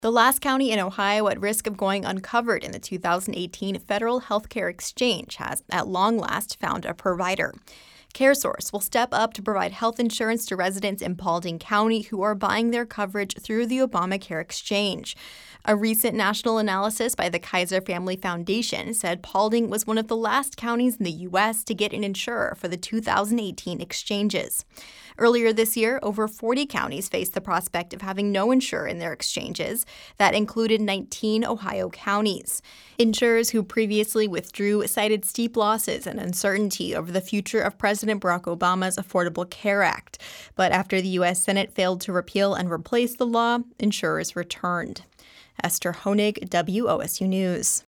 The last county in Ohio at risk of going uncovered in the 2018 federal healthcare exchange has, at long last, found a provider. CareSource will step up to provide health insurance to residents in Paulding County who are buying their coverage through the Obamacare exchange. A recent national analysis by the Kaiser Family Foundation said Paulding was one of the last counties in the U.S. to get an insurer for the 2018 exchanges. Earlier this year, over 40 counties faced the prospect of having no insurer in their exchanges. That included 19 Ohio counties. Insurers who previously withdrew cited steep losses and uncertainty over the future of President Barack Obama's Affordable Care Act. But after the U.S. Senate failed to repeal and replace the law, insurers returned. Esther Honig, WOSU News.